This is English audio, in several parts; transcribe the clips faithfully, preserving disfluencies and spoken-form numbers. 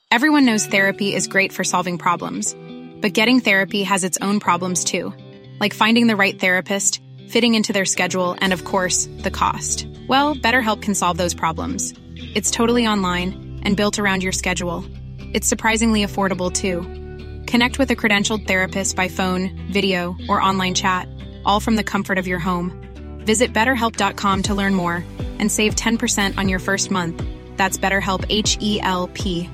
Everyone knows therapy is great for solving problems, but getting therapy has its own problems too, like finding the right therapist, fitting into their schedule, and of course, the cost. Well, BetterHelp can solve those problems. It's totally online and built around your schedule. It's surprisingly affordable too. Connect with a credentialed therapist by phone, video, or online chat, all from the comfort of your home. Visit better help dot com to learn more and save ten percent on your first month. That's BetterHelp, H E L P.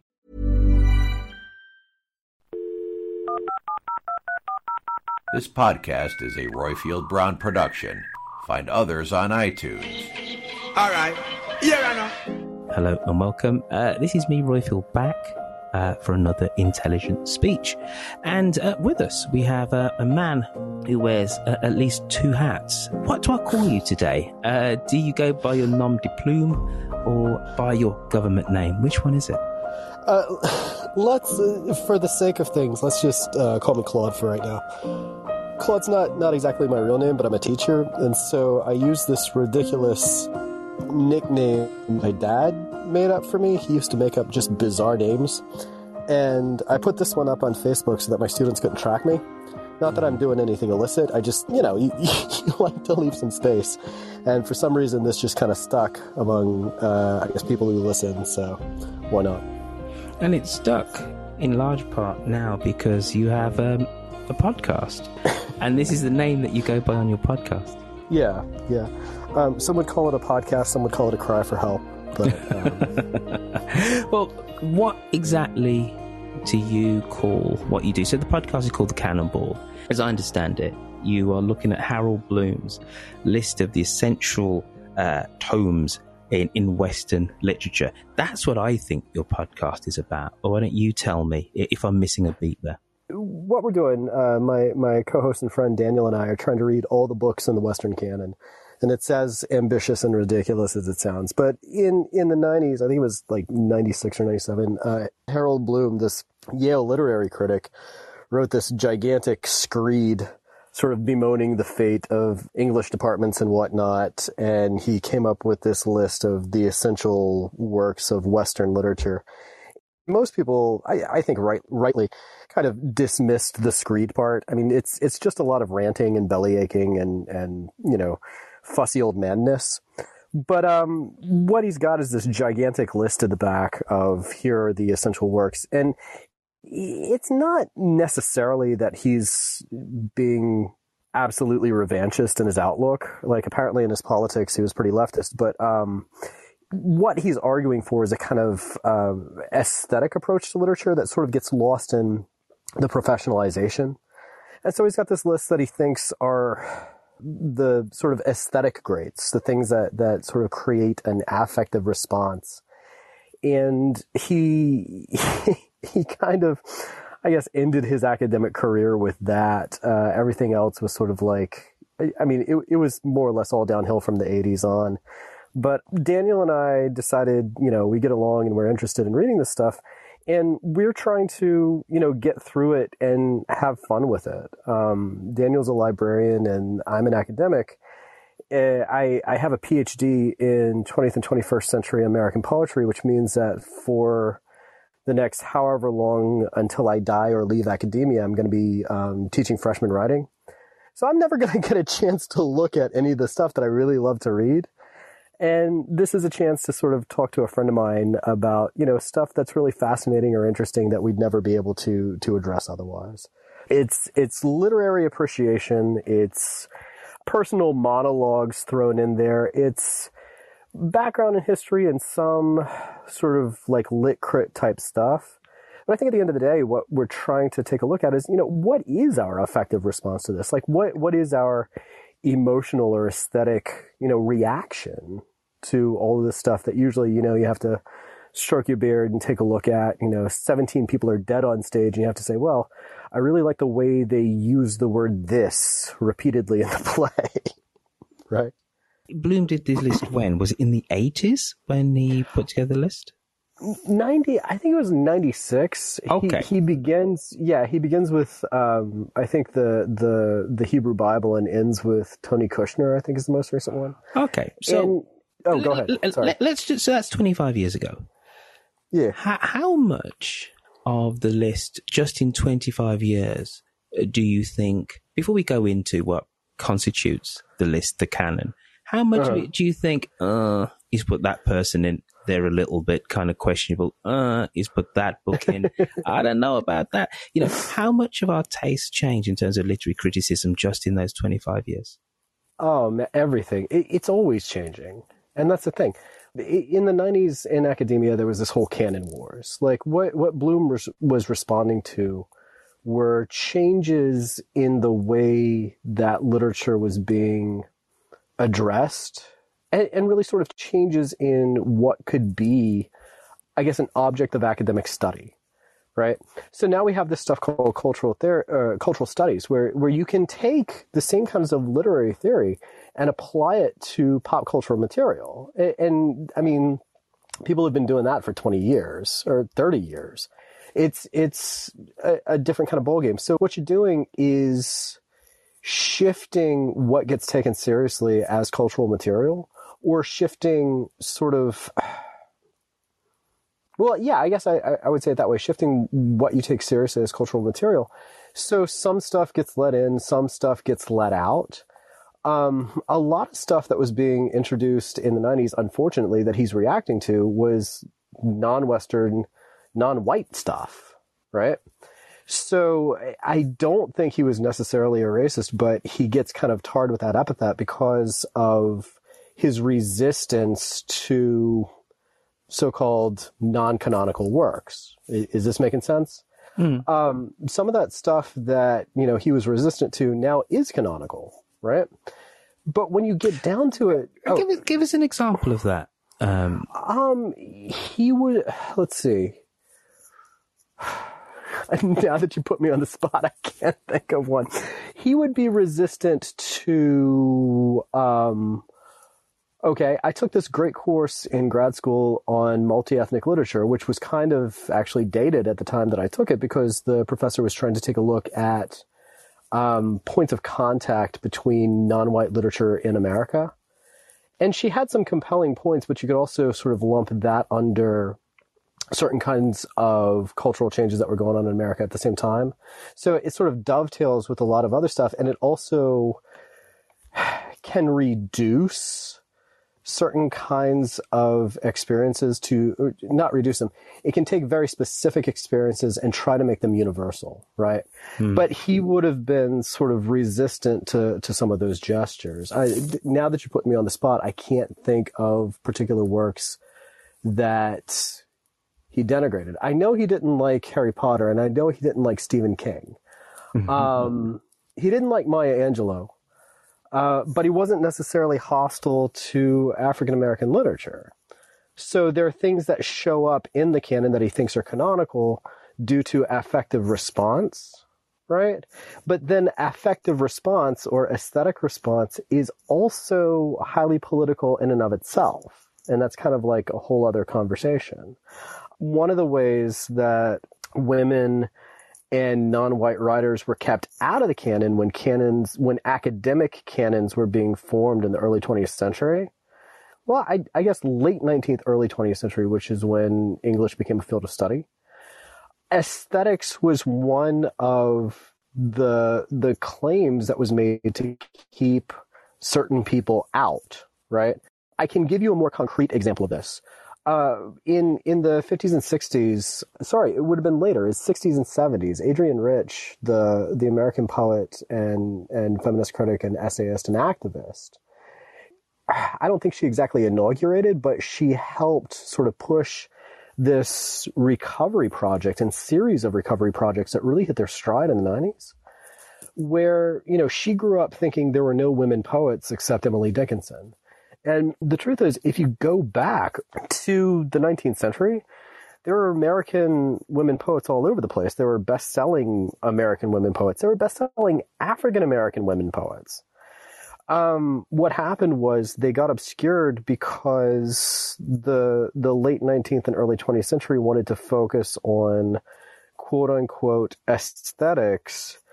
This podcast is a Royfield Brown production. Find others on iTunes. All right. Yeah, I know. Hello and welcome. Uh, this is me, Royfield, back uh, for another intelligent speech. And uh, with us, we have uh, a man who wears uh, at least two hats. What do I call you today? Uh, do you go by your nom de plume or by your government name? Which one is it? Uh, let's, uh, for the sake of things, let's just uh, call me Claude for right now. Claude's not, not exactly my real name, but I'm a teacher, and so I use this ridiculous nickname my dad made up for me. He used to make up just bizarre names, and I put this one up on Facebook so that my students couldn't track me. Not that I'm doing anything illicit, I just, you know, you, you like to leave some space, and for some reason this just kind of stuck among, uh, I guess, people who listen, so why not? And it's stuck in large part now because you have um, a podcast. And this is the name that you go by on your podcast. Yeah, yeah. Um, some would call it a podcast, some would call it a cry for help. But, um... Well, what exactly do you call what you do? So the podcast is called The Cannonball. As I understand it, you are looking at Harold Bloom's list of the essential uh, tomes In, in Western literature. That's what I think your podcast is about. Or why don't you tell me if I'm missing a beat there? What we're doing, uh, my, my co-host and friend Daniel and I are trying to read all the books in the Western canon. And it's as ambitious and ridiculous as it sounds. But in, in the nineties, I think it was like ninety-six or ninety-seven, uh, Harold Bloom, this Yale literary critic, wrote this gigantic screed sort of bemoaning the fate of English departments and whatnot, and he came up with this list of the essential works of Western literature. Most people, I, I think right, rightly, kind of dismissed the screed part. I mean, it's it's just a lot of ranting and belly aching and, and you know, fussy old madness. But um, what he's got is this gigantic list at the back of here are the essential works. And it's not necessarily that he's being absolutely revanchist in his outlook. Like, apparently in his politics, he was pretty leftist. But um, what he's arguing for is a kind of uh, aesthetic approach to literature that sort of gets lost in the professionalization. And so he's got this list that he thinks are the sort of aesthetic greats, the things that, that sort of create an affective response. And he... He kind of, I guess, ended his academic career with that. Uh, everything else was sort of like, I mean, it, it was more or less all downhill from the eighties on. But Daniel and I decided, you know, we get along and we're interested in reading this stuff. And we're trying to, you know, get through it and have fun with it. Um, Daniel's a librarian and I'm an academic. Uh, I, I have a P H D in twentieth and twenty-first century American poetry, which means that for the next however long until I die or leave academia, I'm going to be um, teaching freshman writing. So I'm never going to get a chance to look at any of the stuff that I really love to read. And this is a chance to sort of talk to a friend of mine about, you know, stuff that's really fascinating or interesting that we'd never be able to to address otherwise. It's it's literary appreciation. It's personal monologues thrown in there. It's background in history and some sort of like lit crit type stuff. But I think at the end of the day, what we're trying to take a look at is, you know, what is our effective response to this? Like what, what is our emotional or aesthetic, you know, reaction to all of this stuff that usually, you know, you have to stroke your beard and take a look at, you know, seventeen people are dead on stage and you have to say, well, I really like the way they use the word this repeatedly in the play. Right? Bloom did this list when? Was it in the eighties when he put together the list? ninety, I think it was ninety-six. Okay. He, he begins, yeah, he begins with, um, I think the, the, the Hebrew Bible and ends with Tony Kushner, I think is the most recent one. Okay. So, and, oh, go ahead. L- Sorry. Let's just, so that's twenty-five years ago. Yeah. How, how much of the list, just in twenty-five years, do you think, before we go into what constitutes the list, the canon, how much uh-huh. of it do you think, uh, he's put that person in there a little bit kind of questionable, uh, he's put that book in, I don't know about that. You know, how much of our tastes change in terms of literary criticism just in those twenty-five years? Oh, everything. It, it's always changing. And that's the thing. In the nineties in academia, there was this whole canon wars. Like what, what Bloom was, was responding to were changes in the way that literature was being addressed, and, and really sort of changes in what could be, I guess, an object of academic study, right? So now we have this stuff called cultural ther- uh, cultural studies, where, where you can take the same kinds of literary theory and apply it to pop cultural material. And, and I mean, people have been doing that for twenty years or thirty years. It's, it's a, a different kind of ballgame. So what you're doing is shifting what gets taken seriously as cultural material, or shifting sort of, well, yeah, I guess I, I would say it that way, shifting what you take seriously as cultural material. So some stuff gets let in, some stuff gets let out. Um, a lot of stuff that was being introduced in the nineties, unfortunately, that he's reacting to was non-Western, non-white stuff, right? So I don't think he was necessarily a racist, but he gets kind of tarred with that epithet because of his resistance to so-called non-canonical works. Is this making sense? Mm. Um, some of that stuff that, you know, he was resistant to now is canonical, right? But when you get down to it... Oh, give, us, give us an example of that. Um, um, he would... Let's see. Now that you put me on the spot, I can't think of one. He would be resistant to... Um, okay, I took this great course in grad school on multi-ethnic literature, which was kind of actually dated at the time that I took it because the professor was trying to take a look at um, points of contact between non-white literature in America. And she had some compelling points, but you could also sort of lump that under certain kinds of cultural changes that were going on in America at the same time. So it sort of dovetails with a lot of other stuff, and it also can reduce certain kinds of experiences to, not reduce them. It can take very specific experiences and try to make them universal, right? Hmm. But he would have been sort of resistant to, to some of those gestures. I, now that you put me on the spot, I can't think of particular works that he denigrated. I know he didn't like Harry Potter, and I know he didn't like Stephen King. Mm-hmm. Um, he didn't like Maya Angelou. Uh, but he wasn't necessarily hostile to African-American literature. So there are things that show up in the canon that he thinks are canonical due to affective response, right? But then affective response or aesthetic response is also highly political in and of itself. And that's kind of like a whole other conversation. One of the ways that women and non-white writers were kept out of the canon when canons, when academic canons were being formed in the early twentieth century. Well, I, I guess late nineteenth, early twentieth century, which is when English became a field of study. Aesthetics was one of the, the claims that was made to keep certain people out, right? I can give you a more concrete example of this. Uh, in, in the fifties and sixties, sorry, it would have been later, it's sixties and seventies, Adrienne Rich, the, the American poet and, and feminist critic and essayist and activist, I don't think she exactly inaugurated, but she helped sort of push this recovery project and series of recovery projects that really hit their stride in the nineties, where, you know, she grew up thinking there were no women poets except Emily Dickinson. And the truth is, if you go back to the nineteenth century, there were American women poets all over the place. There were best-selling American women poets. There were best-selling African-American women poets. Um, what happened was they got obscured because the the late nineteenth and early twentieth century wanted to focus on quote-unquote aesthetics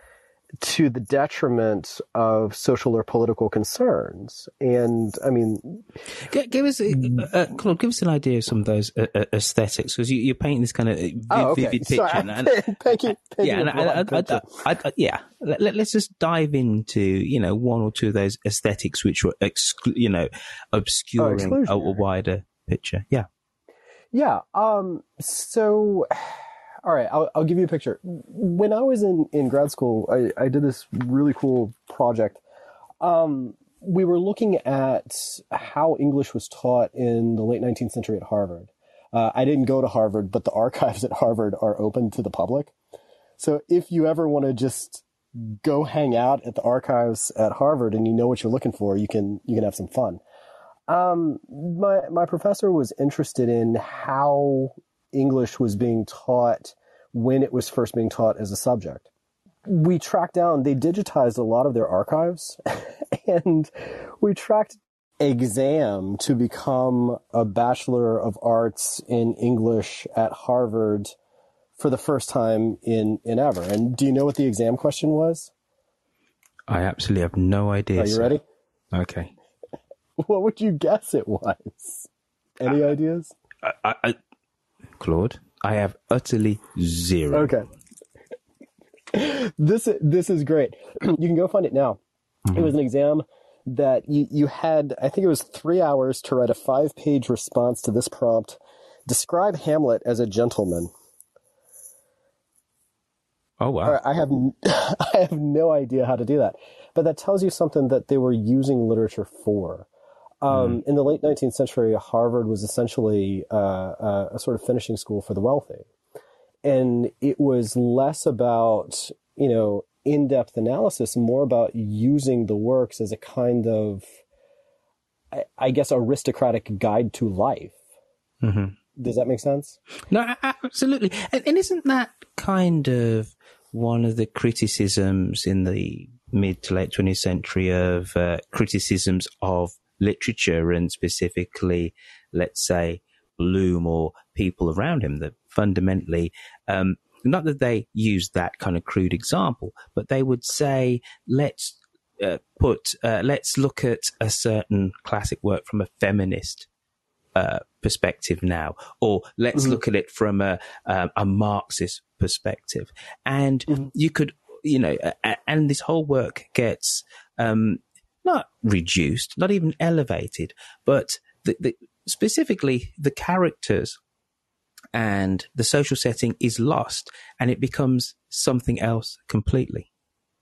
to the detriment of social or political concerns. And I mean, G- give us, uh, Claude, give us an idea of some of those uh, uh, aesthetics, because you, you're painting this kind of vivid, oh, okay. vivid picture. Sorry. And, thank you. Thank yeah, you and I, I, I, I, I, yeah. Let, let, let's just dive into, you know, one or two of those aesthetics which were, exclu- you know, obscuring oh, a, a wider picture. Yeah. Yeah. Um. So. All right, I'll, I'll give you a picture. When I was in, in grad school, I, I did this really cool project. Um, we were looking at how English was taught in the late nineteenth century at Harvard. Uh, I didn't go to Harvard, but the archives at Harvard are open to the public. So if you ever want to just go hang out at the archives at Harvard and you know what you're looking for, you can you can have some fun. Um, my my professor was interested in how English was being taught when it was first being taught as a subject. We tracked down, they digitized a lot of their archives, and we tracked exam to become a Bachelor of Arts in English at Harvard for the first time in, in ever. And do you know what the exam question was? I absolutely have no idea. Are you sir. ready? Okay. What would you guess it was? Any uh, ideas? I, I, I Claude, I have utterly zero. Okay. This this is great. You can go find it now. Mm-hmm. It was an exam that you, you had, I think it was three hours to write a five-page response to this prompt. Describe Hamlet as a gentleman. Oh, wow. I have I have no idea how to do that. But that tells you something that they were using literature for. Um, mm. In the late nineteenth century, Harvard was essentially uh, uh, a sort of finishing school for the wealthy. And it was less about, you know, in-depth analysis, more about using the works as a kind of, I, I guess, aristocratic guide to life. Mm-hmm. Does that make sense? No, absolutely. And, and isn't that kind of one of the criticisms in the mid to late twentieth century of uh, criticisms of literature, and specifically, let's say, Bloom or people around him, that fundamentally, um, not that they use that kind of crude example, but they would say, let's uh, put, uh, let's look at a certain classic work from a feminist uh, perspective now, or let's mm-hmm. look at it from a, um, a Marxist perspective. And mm-hmm. you could, you know, uh, and this whole work gets, um, not reduced, not even elevated, but the, the, specifically the characters and the social setting is lost, and it becomes something else completely.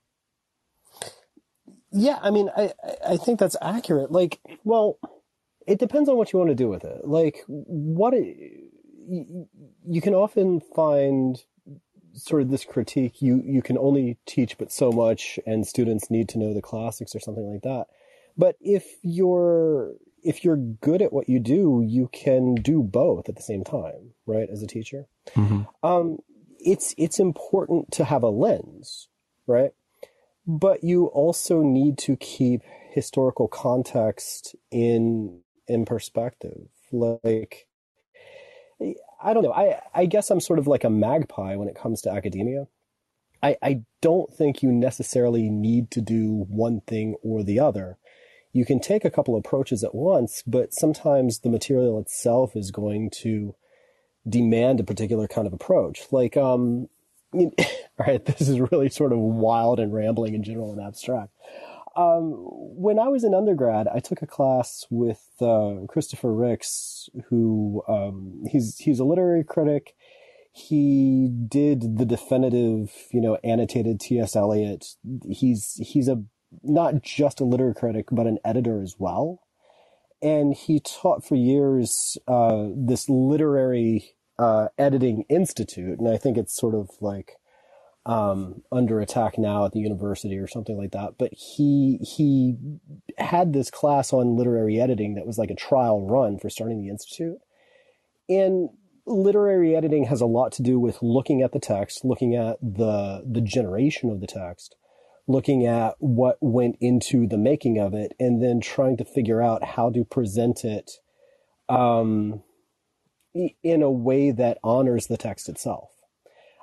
Yeah, I mean, I, I think that's accurate. Like, well, it depends on what you want to do with it. Like, what it, you, you can often find sort of this critique, you, you can only teach but so much, and students need to know the classics or something like that. But if you're, if you're good at what you do, you can do both at the same time, right? As a teacher. Mm-hmm. Um, it's, it's important to have a lens, right? But you also need to keep historical context in, in perspective. Like, I don't know. I, I guess I'm sort of like a magpie when it comes to academia. I, I don't think you necessarily need to do one thing or the other. You can take a couple approaches at once, but sometimes the material itself is going to demand a particular kind of approach. Like, um, all right, this is really sort of wild and rambling in general and abstract. Um, when I was in undergrad, I took a class with uh, Christopher Ricks, who um, he's he's a literary critic. He did the definitive, you know, annotated T S Eliot. He's he's a not just a literary critic, but an editor as well. And he taught for years uh, this literary uh, editing institute, and I think it's sort of like um, under attack now at the university or something like that. But he he had this class on literary editing that was like a trial run for starting the institute. And literary editing has a lot to do with looking at the text, looking at the the generation of the text, looking at what went into the making of it, and then trying to figure out how to present it um, in a way that honors the text itself.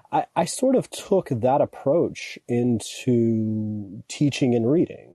I, I sort of took that approach into teaching and reading.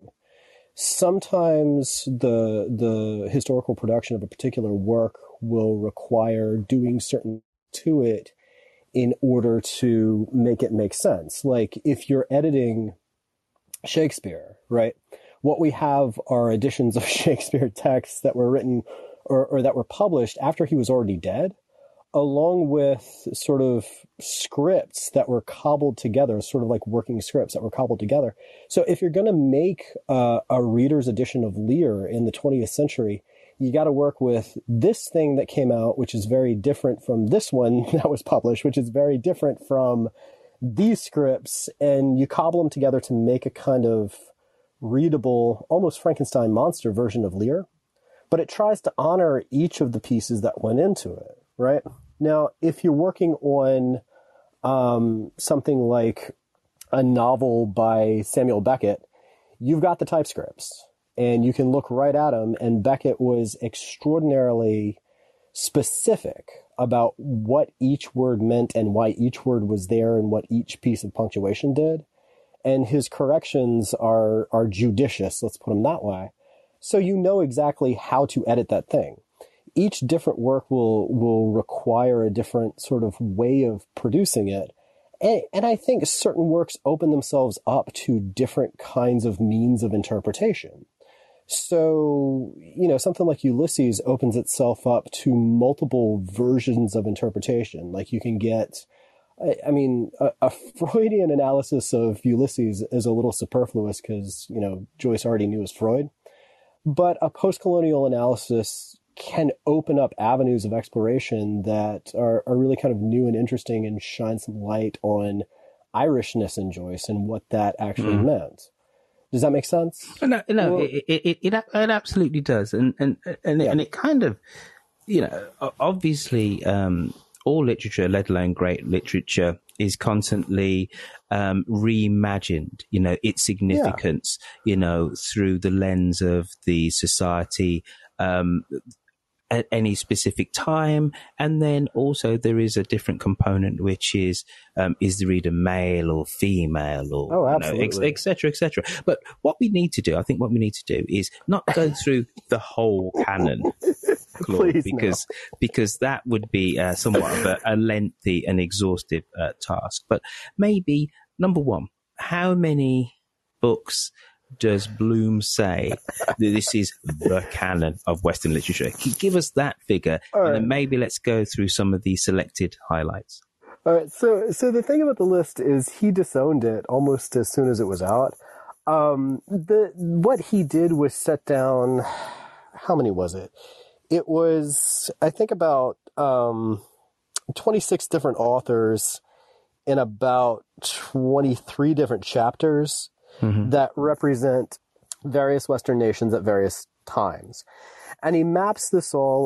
Sometimes the the historical production of a particular work will require doing certain to it in order to make it make sense. Like if you're editing Shakespeare, right? What we have are editions of Shakespeare texts that were written or, or that were published after he was already dead, along with sort of scripts that were cobbled together, sort of like working scripts that were cobbled together. So if you're going to make uh, a reader's edition of Lear in the twentieth century, you got to work with this thing that came out, which is very different from this one that was published, which is very different from these scripts, and you cobble them together to make a kind of readable, almost Frankenstein monster version of Lear. But it tries to honor each of the pieces that went into it, right? Now, if you're working on um, something like a novel by Samuel Beckett, you've got the typescripts, and you can look right at them, and Beckett was extraordinarily specific about what each word meant and why each word was there and what each piece of punctuation did. And his corrections are are judicious, let's put them that way. So you know exactly how to edit that thing. Each different work will will require a different sort of way of producing it. And, and I think certain works open themselves up to different kinds of means of interpretation. So, you know, something like Ulysses opens itself up to multiple versions of interpretation. Like you can get, I, I mean, a, a Freudian analysis of Ulysses is a little superfluous because, you know, Joyce already knew as Freud. But a post-colonial analysis can open up avenues of exploration that are, are really kind of new and interesting and shine some light on Irishness in Joyce and what that actually mm. meant. Does that make sense? No, no, well, it, it, it, it, it absolutely does. And, and, and, yeah. and it kind of, you know, obviously, um, all literature, let alone great literature, is constantly, um, reimagined, you know, its significance, yeah. you know, through the lens of the society, um, at any specific time. And then also there is a different component, which is, um, is the reader male or female or, oh, absolutely. you know, et cetera, et cetera. But what we need to do, I think what we need to do is not go through the whole canon, Claude, Please, because, no. because that would be uh, somewhat of a, a lengthy and exhaustive uh, task. But maybe, number one, how many books does Bloom say that this is the canon of Western literature? Give us that figure, All and right. then maybe let's go through some of the selected highlights. All right. So, so the thing about the list is he disowned it almost as soon as it was out. Um, the what he did was set down. How many was it? It was, I think, about um, twenty-six different authors in about twenty-three different chapters. Mm-hmm. that represent various Western nations at various times. And he maps this all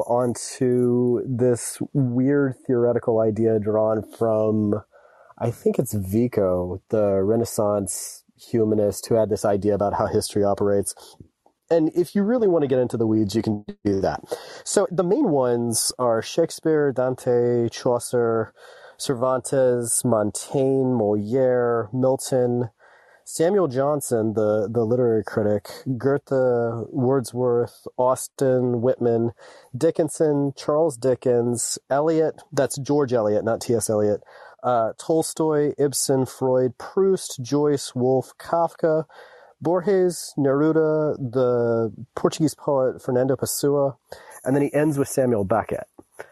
onto this weird theoretical idea drawn from, I think it's Vico, the Renaissance humanist who had this idea about how history operates. And if you really want to get into the weeds, you can do that. So the main ones are Shakespeare, Dante, Chaucer, Cervantes, Montaigne, Molière, Milton, Samuel Johnson, the, the literary critic, Goethe, Wordsworth, Austen, Whitman, Dickinson, Charles Dickens, Eliot, that's George Eliot, not T S. Eliot, uh, Tolstoy, Ibsen, Freud, Proust, Joyce, Woolf, Kafka, Borges, Neruda, the Portuguese poet Fernando Pessoa, and then he ends with Samuel Beckett.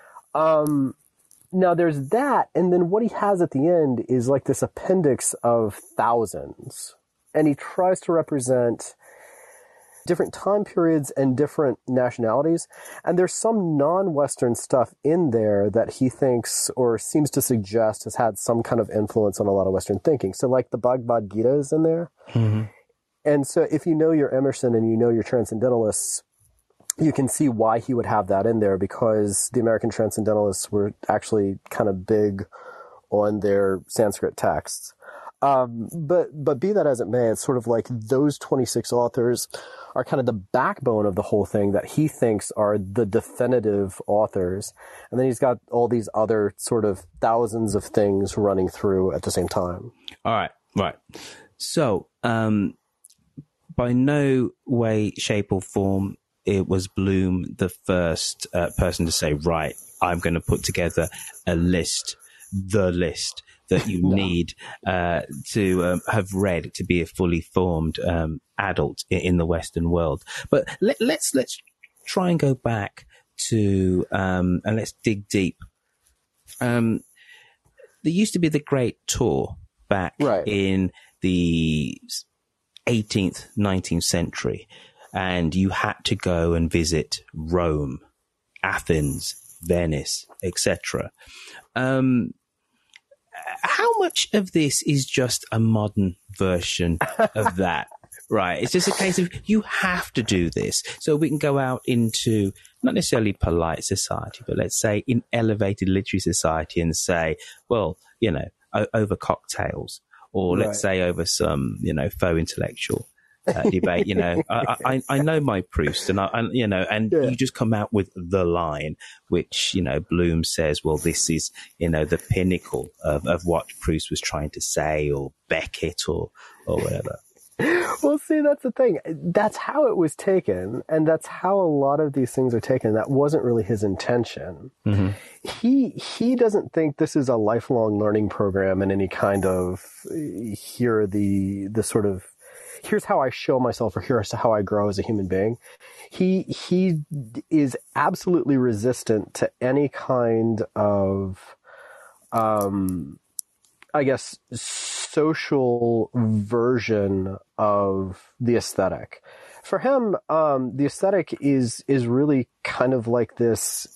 Um, Now, there's that, and then what he has at the end is like this appendix of thousands. And he tries to represent different time periods and different nationalities. And there's some non-Western stuff in there that he thinks or seems to suggest has had some kind of influence on a lot of Western thinking. So like the Bhagavad Gita is in there. Mm-hmm. And so if you know your Emerson and you know your Transcendentalists, you can see why he would have that in there, because the American Transcendentalists were actually kind of big on their Sanskrit texts. Um, but but be that as it may, it's sort of like those twenty-six authors are kind of the backbone of the whole thing that he thinks are the definitive authors. And then he's got all these other sort of thousands of things running through at the same time. All right, right. So, um, by no way, shape or form, it was Bloom the first uh, person to say, right, I'm going to put together a list, the list that you no. need uh, to um, have read to be a fully formed um, adult in, in the Western world. But let, let's let's try and go back to um, and let's dig deep. Um, there used to be the Great Tour back right. in the eighteenth, nineteenth century, and you had to go and visit Rome, Athens, Venice, et cetera. Um, how much of this is just a modern version of that? Right. It's just a case of you have to do this so we can go out into not necessarily polite society, but let's say in elevated literary society and say, well, you know, o- over cocktails or let's right. say over some, you know, faux intellectual uh, debate. You know, I, I, I know my Proust and I, I you know, and yeah. you just come out with the line, which, you know, Bloom says, well, this is, you know, the pinnacle of, of what Proust was trying to say, or Beckett or, or whatever. Well, see, that's the thing. That's how it was taken, and that's how a lot of these things are taken. That wasn't really his intention. Mm-hmm. He he doesn't think this is a lifelong learning program in any kind of here are the the sort of here's how I show myself or here's how I grow as a human being. He he is absolutely resistant to any kind of um. I guess, social version of the aesthetic. For him, um, the aesthetic is, is really kind of like this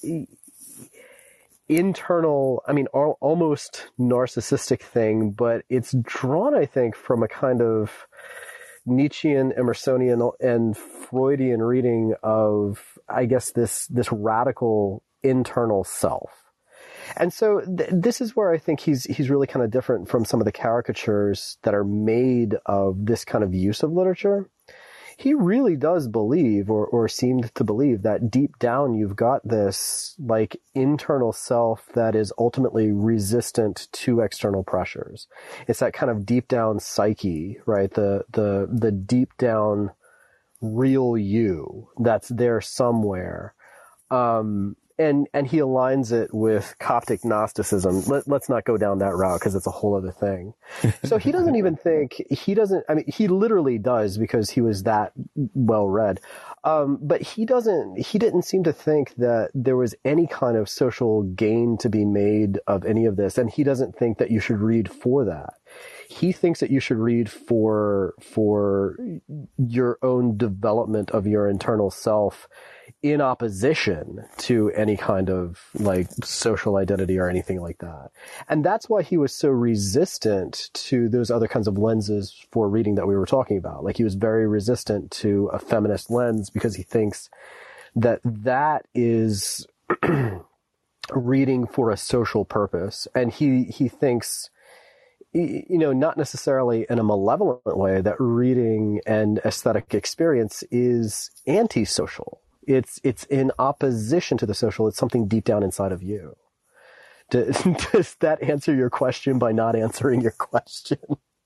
internal, I mean, al- almost narcissistic thing, but it's drawn, I think, from a kind of Nietzschean, Emersonian, and Freudian reading of, I guess, this, this radical internal self. And so th- this is where I think he's he's really kind of different from some of the caricatures that are made of this kind of use of literature. He really does believe, or, or seemed to believe, that deep down you've got this like internal self that is ultimately resistant to external pressures. It's that kind of deep down psyche, right? The the the deep down real you that's there somewhere. Um, And and he aligns it with Coptic Gnosticism. Let, let's not go down that route because it's a whole other thing. So he doesn't even think, he doesn't, I mean, he literally does because he was that well read. Um, but he doesn't, he didn't seem to think that there was any kind of social gain to be made of any of this. And he doesn't think that you should read for that. He thinks that you should read for, for your own development of your internal self in opposition to any kind of like social identity or anything like that. And that's why he was so resistant to those other kinds of lenses for reading that we were talking about. Like he was very resistant to a feminist lens because he thinks that that is reading for a social purpose. And he, he thinks, you know, not necessarily in a malevolent way, that reading and aesthetic experience is antisocial. It's it's in opposition to the social. It's something deep down inside of you. Does, does that answer your question by not answering your question?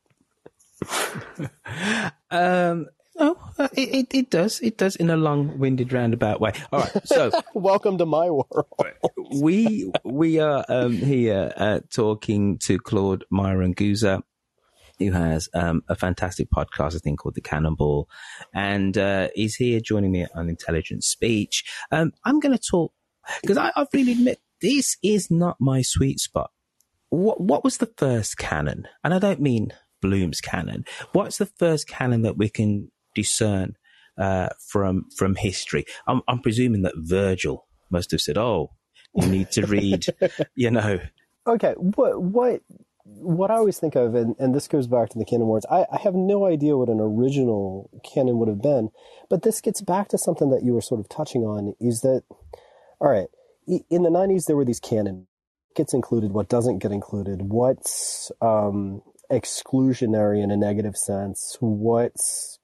um, oh, it, it it does. It does in a long-winded, roundabout way. All right. So, welcome to my world. we we are um, here uh, talking to Claude Myron-Gouza, who has um, a fantastic podcast, I think, called The Cannonball, and uh, he's here joining me on Intelligent Speech. Um, I'm going to talk, because I, I really admit, this is not my sweet spot. What, what was the first canon? And I don't mean Bloom's canon. What's the first canon that we can discern uh, from from history? I'm, I'm presuming that Virgil must have said, oh, you need to read, you know. Okay, what... what... What I always think of, and, and this goes back to the Canon Awards, I, I have no idea what an original canon would have been, but this gets back to something that you were sort of touching on, is that, all right, in the nineties there were these canon, what gets included, what doesn't get included, what's, um, exclusionary in a negative sense, what's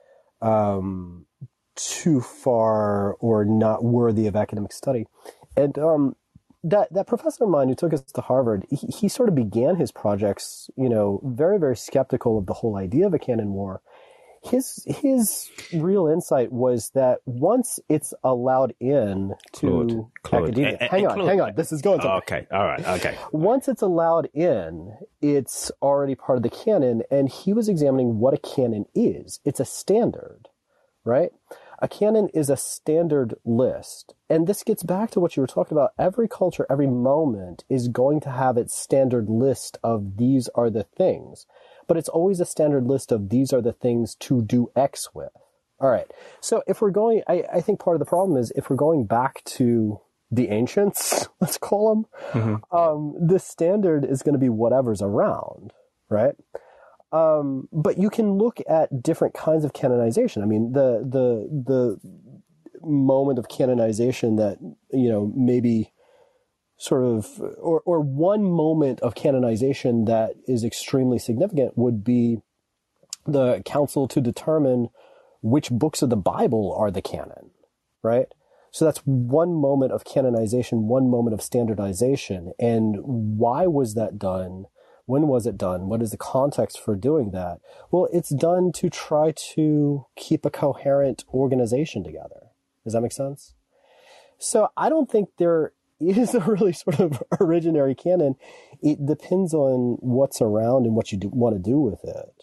um, too far or not worthy of academic study. And um, that that professor of mine who took us to Harvard, he, he sort of began his projects, you know, very, very skeptical of the whole idea of a canon war. His his real insight was that once it's allowed in to Claude, Claude. academia, Uh, hang uh, on, Claude. hang on, this is going somewhere. Okay, all right, okay. Once it's allowed in, it's already part of the canon, and he was examining what a canon is. It's a standard, right? A canon is a standard list. And this gets back to what you were talking about. Every culture, every moment is going to have its standard list of these are the things. But it's always a standard list of these are the things to do X with. All right. So if we're going, I, I think part of the problem is if we're going back to the ancients, let's call them, mm-hmm. um, the standard is going to be whatever's around, right? Um, but you can look at different kinds of canonization. I mean, the, the, the moment of canonization that, you know, maybe sort of, or, or one moment of canonization that is extremely significant would be the council to determine which books of the Bible are the canon, right? So that's one moment of canonization, one moment of standardization. And why was that done? When was it done? What is the context for doing that? Well, it's done to try to keep a coherent organization together. Does that make sense? So I don't think there is a really sort of originary canon. It depends on what's around and what you do, want to do with it.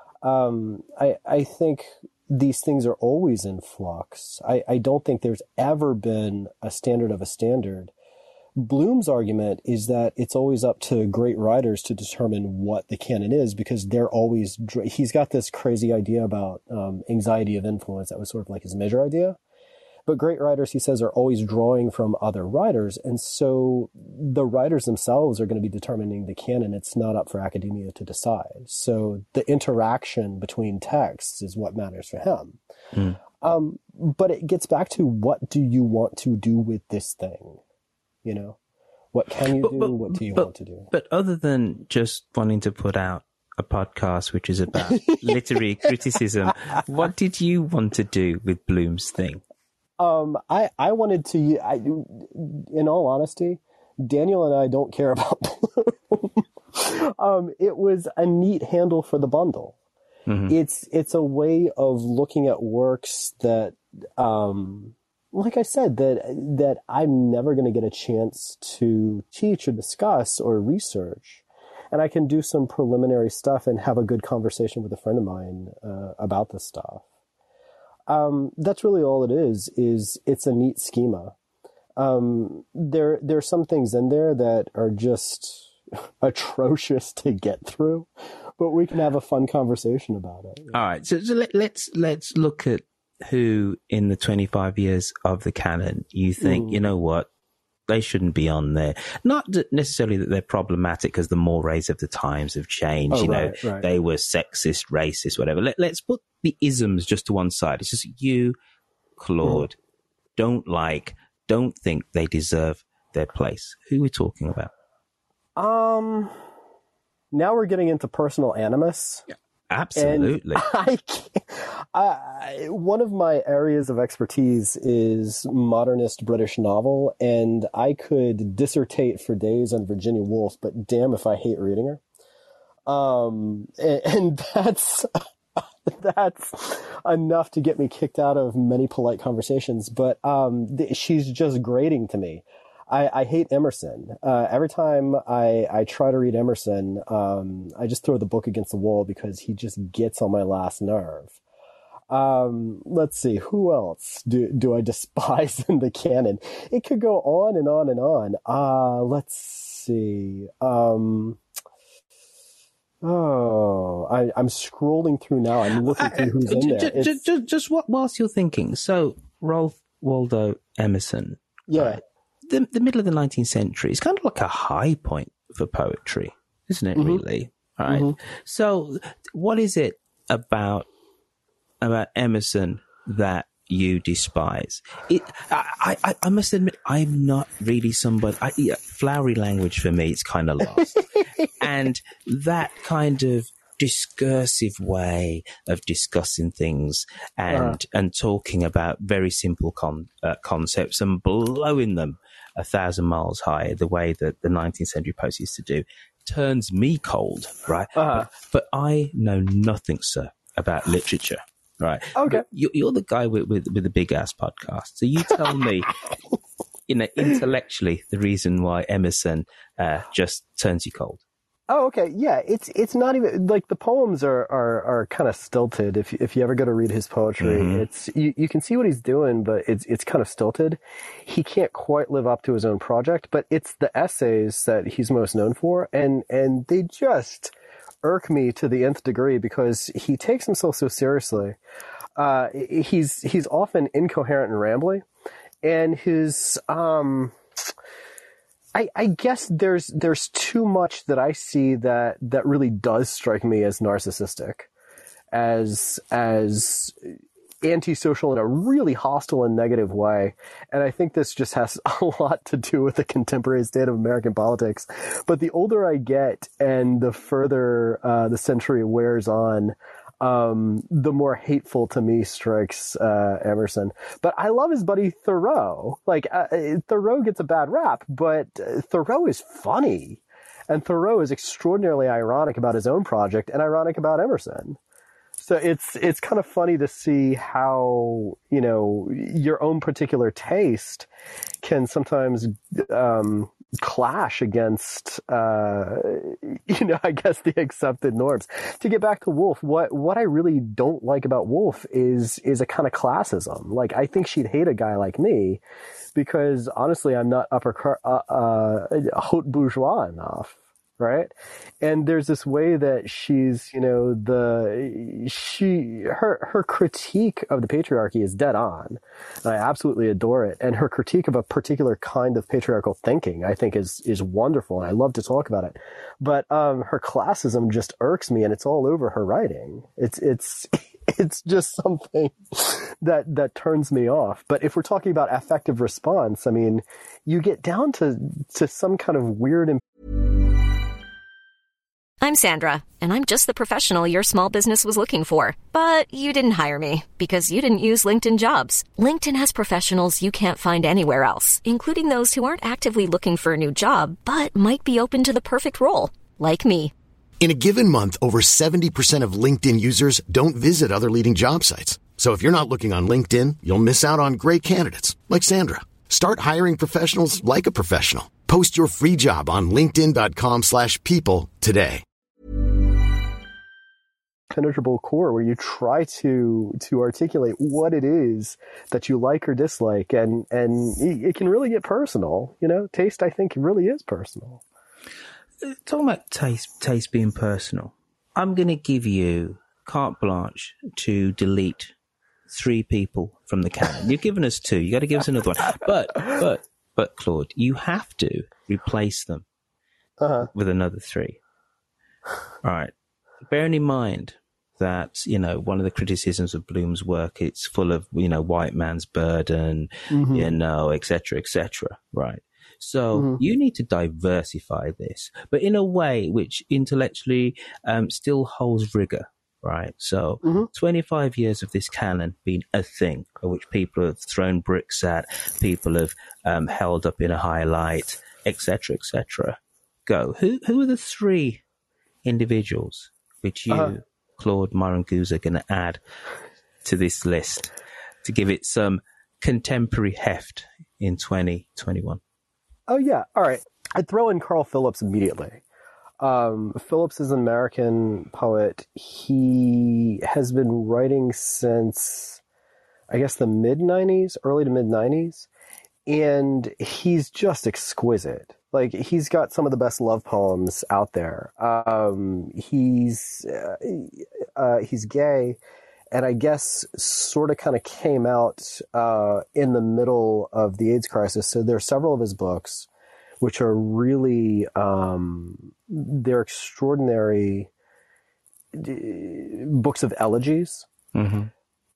Um, I, I think these things are always in flux. I, I don't think there's ever been a standard of a standard. Bloom's argument is that it's always up to great writers to determine what the canon is because they're always, he's got this crazy idea about um, anxiety of influence. That was sort of like his measure idea. But great writers, he says, are always drawing from other writers. And so the writers themselves are going to be determining the canon. It's not up for academia to decide. So the interaction between texts is what matters for him. Mm. Um, but it gets back to what do you want to do with this thing? You know, what can you but, do? But, what do you but, want to do? But other than just wanting to put out a podcast which is about literary criticism, what did you want to do with Bloom's thing? Um, I, I wanted to, I, in all honesty, Daniel and I don't care about Bloom. um, it was a neat handle for the bundle. Mm-hmm. It's, it's a way of looking at works that, um, like I said, that, that I'm never going to get a chance to teach or discuss or research. And I can do some preliminary stuff and have a good conversation with a friend of mine, uh, about this stuff. Um, that's really all it is, is it's a neat schema. Um, there, there are some things in there that are just atrocious to get through, but we can have a fun conversation about it. All right. So, so let, let's, let's look at who in the twenty-five years of the canon you think, mm. you know what, they shouldn't be on there. Not necessarily that they're problematic because the mores of the times have changed. Oh, you right, know, right. They were sexist, racist, whatever. Let, let's put the isms just to one side. It's just you, Claude, mm. don't like, don't think they deserve their place. Who are we talking about? Um, now we're getting into personal animus. Yeah. Absolutely. I, I, one of my areas of expertise is modernist British novel, and I could dissertate for days on Virginia Woolf, but damn if I hate reading her. Um, and, and that's, that's enough to get me kicked out of many polite conversations, but, um, th- she's just grating to me. I, I hate Emerson. Uh, every time I, I try to read Emerson, um, I just throw the book against the wall because he just gets on my last nerve. Um, let's see, who else do, do I despise in the canon? It could go on and on and on. Uh, let's see. Um, oh, I, I'm scrolling through now. I'm looking through who's in there. Just, just, just what, whilst you're thinking. So, Ralph Waldo Emerson. Yeah. Right? The, the middle of the nineteenth century is kind of like a high point for poetry, isn't it, mm-hmm. really? All right. Mm-hmm. So what is it about, about Emerson that you despise. It, I, I, I must admit, I'm not really somebody. I, yeah, flowery language for me, it's kind of lost, and that kind of discursive way of discussing things and uh. and talking about very simple con, uh, concepts and blowing them a thousand miles high, the way that the nineteenth century poets used to do, turns me cold, right? Uh-huh. But, but I know nothing, sir, about literature, right? Okay. But you, you're the guy with, with, with the big ass podcast. So you tell me, you know, intellectually, the reason why Emerson uh, just turns you cold. Oh, okay. Yeah, it's it's not even like the poems are are, are kind of stilted. If if you ever go to read his poetry, mm-hmm. it's you, you can see what he's doing, but it's it's kind of stilted. He can't quite live up to his own project, but it's the essays that he's most known for, and and they just irk me to the nth degree because he takes himself so seriously. Uh, he's he's often incoherent and rambly, and his um. I, I guess there's there's too much that I see that, that really does strike me as narcissistic, as as antisocial in a really hostile and negative way. And I think this just has a lot to do with the contemporary state of American politics. But the older I get and the further uh, the century wears on, Um, the more hateful to me strikes uh, Emerson. But I love his buddy Thoreau. Like, uh, Thoreau gets a bad rap, but uh, Thoreau is funny. And Thoreau is extraordinarily ironic about his own project and ironic about Emerson. So it's it's kind of funny to see how, you know, your own particular taste can sometimes um, clash against, uh, you know, I guess the accepted norms. To get back to Woolf, what what I really don't like about Woolf is is a kind of classism. Like, I think she'd hate a guy like me because, honestly, I'm not upper uh, uh, haute bourgeois enough. Right. And there's this way that she's, you know, the, she, her, her critique of the patriarchy is dead on. And I absolutely adore it. And her critique of a particular kind of patriarchal thinking, I think is, is wonderful. And I love to talk about it. But, um, her classism just irks me and it's all over her writing. It's, it's, it's just something that, that turns me off. But if we're talking about affective response, I mean, you get down to, to some kind of weird imp- I'm Sandra, and I'm just the professional your small business was looking for. But you didn't hire me because you didn't use LinkedIn Jobs. LinkedIn has professionals you can't find anywhere else, including those who aren't actively looking for a new job, but might be open to the perfect role, like me. In a given month, over seventy percent of LinkedIn users don't visit other leading job sites. So if you're not looking on LinkedIn, you'll miss out on great candidates like Sandra. Start hiring professionals like a professional. Post your free job on linkedin.com slash people today. Penetrable core where you try to to articulate what it is that you like or dislike, and and it can really get personal. You know, taste, I think, really is personal. Talking about taste, taste being personal, I'm going to give you carte blanche to delete three people from the canon. You've given us two. You got to give us another one. But but but Claude, you have to replace them uh-huh. with another three. All right. Bearing in mind that, you know, one of the criticisms of Bloom's work, it's full of, you know, white man's burden, mm-hmm. you know, et cetera, et cetera. Right. So mm-hmm. you need to diversify this, but in a way which intellectually um, still holds rigor. Right. So mm-hmm. twenty-five years of this canon being a thing of which people have thrown bricks at, people have um, held up in a high light, et cetera, et cetera. Go. Who, who are the three individuals which you, uh-huh. Claude Marangouze, are going to add to this list to give it some contemporary heft in twenty twenty-one? Oh, yeah. All right. I'd throw in Carl Phillips immediately. Um, Phillips is an American poet. He has been writing since, I guess, the mid nineties, early to mid nineties. And he's just exquisite. Like, he's got some of the best love poems out there. Um, he's, uh, uh, he's gay, and I guess sort of kind of came out, uh, in the middle of the AIDS crisis. So there are several of his books, which are really, um, they're extraordinary books of elegies. Mm-hmm.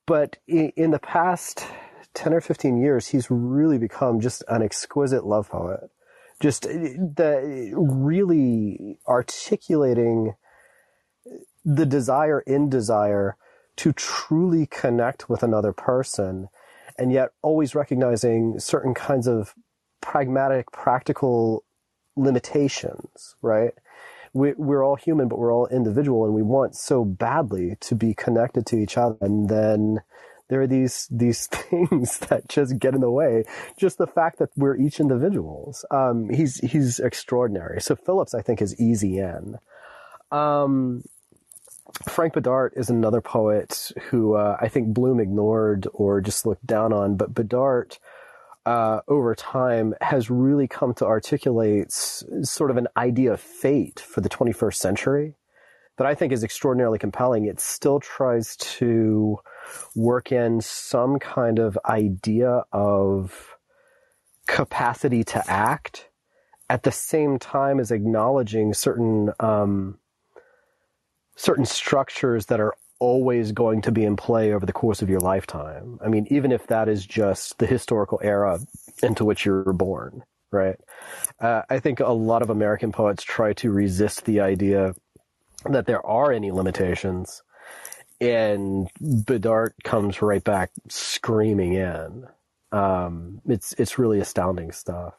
but in, in the past ten or fifteen years, he's really become just an exquisite love poet. Just the really articulating the desire in desire to truly connect with another person, and yet always recognizing certain kinds of pragmatic, practical limitations, right? We, we're all human, but we're all individual, and we want so badly to be connected to each other. And then there are these these things that just get in the way. Just the fact that we're each individuals. Um, he's he's extraordinary. So Phillips, I think, is easy in. Um, Frank Bedart is another poet who uh, I think Bloom ignored or just looked down on, but Bedart, uh, over time, has really come to articulate s- sort of an idea of fate for the twenty-first century that I think is extraordinarily compelling. It still tries to work in some kind of idea of capacity to act at the same time as acknowledging certain um, certain structures that are always going to be in play over the course of your lifetime. I mean, even if that is just the historical era into which you're born, right? Uh, I think a lot of American poets try to resist the idea that there are any limitations, and Bedart comes right back screaming in. Um, it's it's really astounding stuff.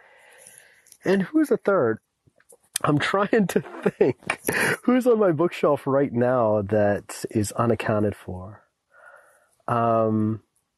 And who's a third? I'm trying to think who's on my bookshelf right now that is unaccounted for. Um,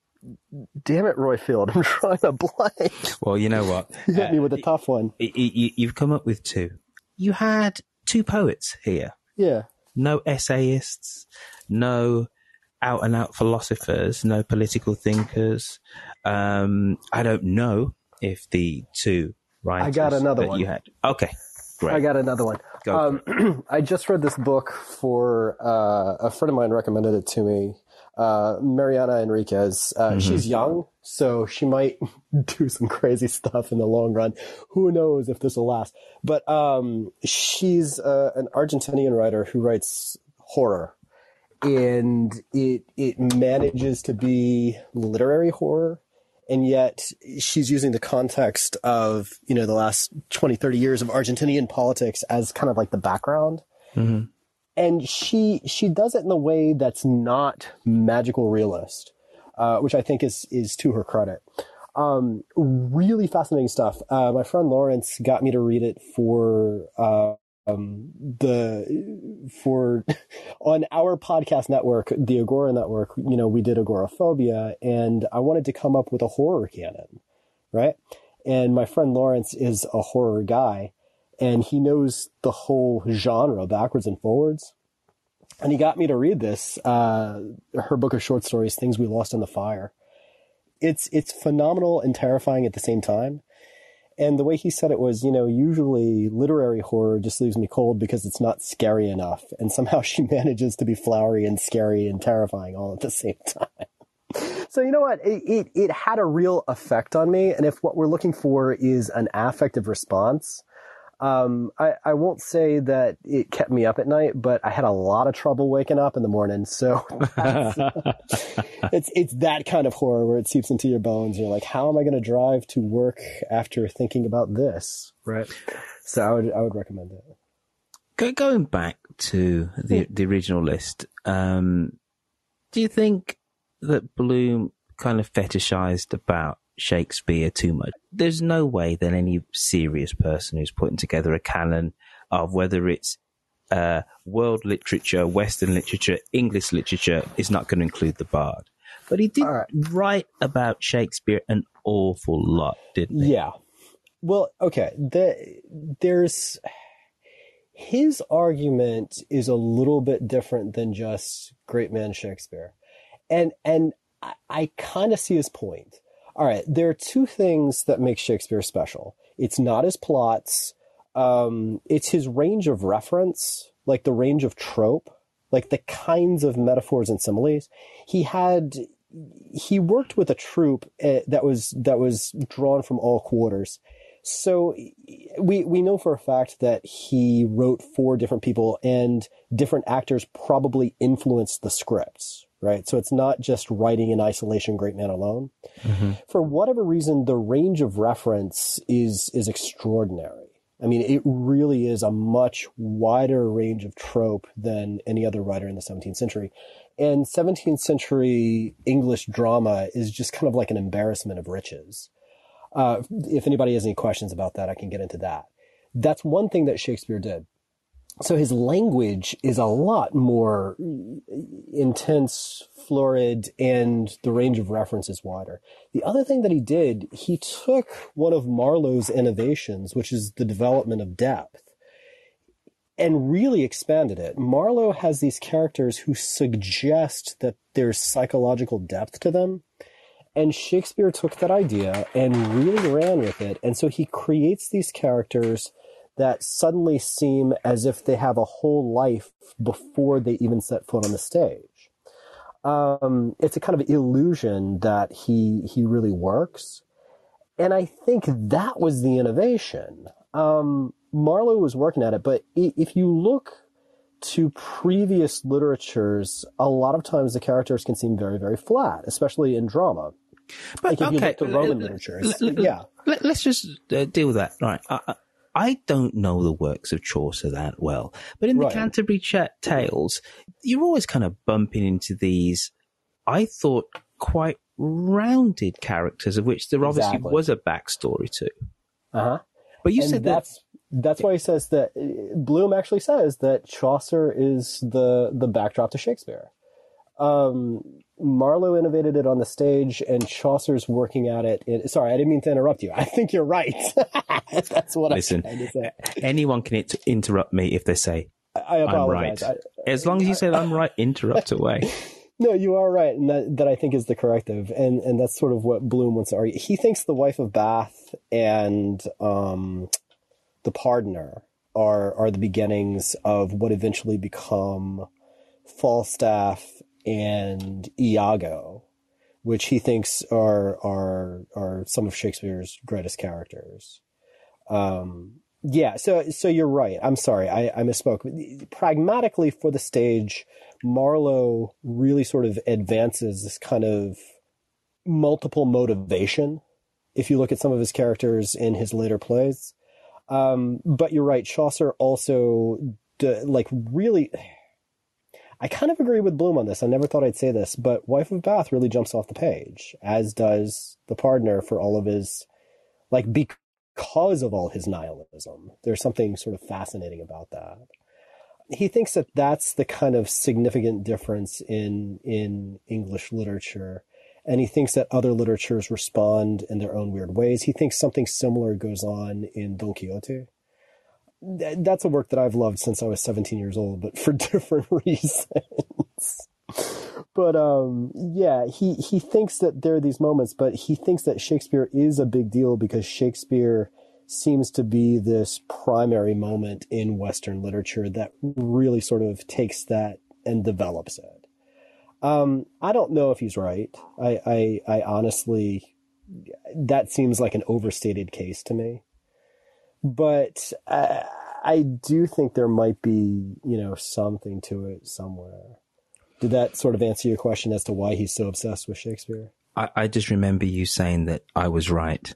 damn it, Roy Field. I'm trying to blank. Well, you know what? You hit uh, me with a tough one. You, you, you've come up with two. You had two poets here. Yeah. No essayists, no out and out philosophers, no political thinkers. Um, I don't know if the two writers I got another that one. you had. Okay. Great. I got another one. Go Um, I just read this book for uh, a friend of mine recommended it to me. Uh, Mariana Enriquez. Uh, mm-hmm. She's young, so she might do some crazy stuff in the long run. Who knows if this will last? But um, she's uh, an Argentinian writer who writes horror, and it it manages to be literary horror. And yet she's using the context of, you know, the last twenty, thirty years of Argentinian politics as kind of like the background. Mm-hmm. And she, she does it in a way that's not magical realist, uh, which I think is, is to her credit. Um, really fascinating stuff. Uh, my friend Lawrence got me to read it for, uh, Um, the, for, on our podcast network, the Agora network, you know, we did agoraphobia, and I wanted to come up with a horror canon, right? And my friend Lawrence is a horror guy, and he knows the whole genre backwards and forwards. And he got me to read this, uh, her book of short stories, Things We Lost in the Fire. It's, it's phenomenal and terrifying at the same time. And the way he said it was, you know, usually literary horror just leaves me cold because it's not scary enough. And somehow she manages to be flowery and scary and terrifying all at the same time. So, you know what? It, it, it had a real effect on me. And if what we're looking for is an affective response, um, I, I won't say that it kept me up at night, but I had a lot of trouble waking up in the morning. So that's, it's, it's that kind of horror where it seeps into your bones. You're like, how am I going to drive to work after thinking about this? Right. So I would, I would recommend it. Go, going back to the, the original list, um, do you think that Bloom kind of fetishized about Shakespeare too much? There's no way that any serious person who's putting together a canon of whether it's uh, world literature, Western literature, English literature is not going to include the Bard. But he did right. write about Shakespeare an awful lot, didn't he? Yeah. Well, okay. The, there's his argument is a little bit different than just great man Shakespeare. And, and I, I kind of see his point. All right, there are two things that make Shakespeare special. It's not his plots. Um, it's his range of reference, like the range of trope, like the kinds of metaphors and similes. He had, he worked with a troupe uh, that was, that was drawn from all quarters. So we we know for a fact that he wrote for different people, and different actors probably influenced the scripts, right? So it's not just writing in isolation, great man alone. Mm-hmm. For whatever reason, the range of reference is is extraordinary. I mean, it really is a much wider range of trope than any other writer in the seventeenth century. And seventeenth century English drama is just kind of like an embarrassment of riches. Uh, if anybody has any questions about that, I can get into that. That's one thing that Shakespeare did. So his language is a lot more intense, florid, and the range of reference is wider. The other thing that he did, he took one of Marlowe's innovations, which is the development of depth, and really expanded it. Marlowe has these characters who suggest that there's psychological depth to them. And Shakespeare took that idea and really ran with it. And so he creates these characters that suddenly seem as if they have a whole life before they even set foot on the stage. Um, it's a kind of illusion that he he really works. And I think that was the innovation. Um, Marlowe was working at it, but if you look to previous literatures, a lot of times the characters can seem very, very flat, especially in drama. But like if okay, you look to Roman literature, yeah. Let, let's just uh, deal with that. Right. I, I don't know the works of Chaucer that well, but in the right. Canterbury Ch- Tales, you're always kind of bumping into these, I thought, quite rounded characters, of which there obviously exactly. was a backstory to. Uh-huh. But you and said that's, that... That's why he says that, Bloom actually says that Chaucer is the, the backdrop to Shakespeare. Um, Marlowe innovated it on the stage, and Chaucer's working at it. In, sorry, I didn't mean to interrupt you. I think you're right. That's what Listen, I'm trying to say. Anyone can it- interrupt me if they say I, I apologize. I'm right. I, as long as you say I'm right, interrupt away. No, you are right, and that, that I think is the corrective, and, and that's sort of what Bloom wants to argue. He thinks the Wife of Bath and um, the Pardoner are are the beginnings of what eventually become Falstaff and Iago, which he thinks are are are some of Shakespeare's greatest characters. Um, yeah, so so you're right. I'm sorry, I, I misspoke. Pragmatically, for the stage, Marlowe really sort of advances this kind of multiple motivation, if you look at some of his characters in his later plays. Um, but you're right, Chaucer also, d- like, really... I kind of agree with Bloom on this. I never thought I'd say this, but Wife of Bath really jumps off the page, as does the Pardoner for all of his, like, because of all his nihilism. There's something sort of fascinating about that. He thinks that that's the kind of significant difference in, in English literature. And he thinks that other literatures respond in their own weird ways. He thinks something similar goes on in Don Quixote. That's a work that I've loved since I was seventeen years old, but for different reasons. But, um, yeah, he, he thinks that there are these moments, but he thinks that Shakespeare is a big deal because Shakespeare seems to be this primary moment in Western literature that really sort of takes that and develops it. Um, I don't know if he's right. I, I, I honestly, that seems like an overstated case to me. But uh, I do think there might be, you know, something to it somewhere. Did that sort of answer your question as to why he's so obsessed with Shakespeare? I, I just remember you saying that I was right.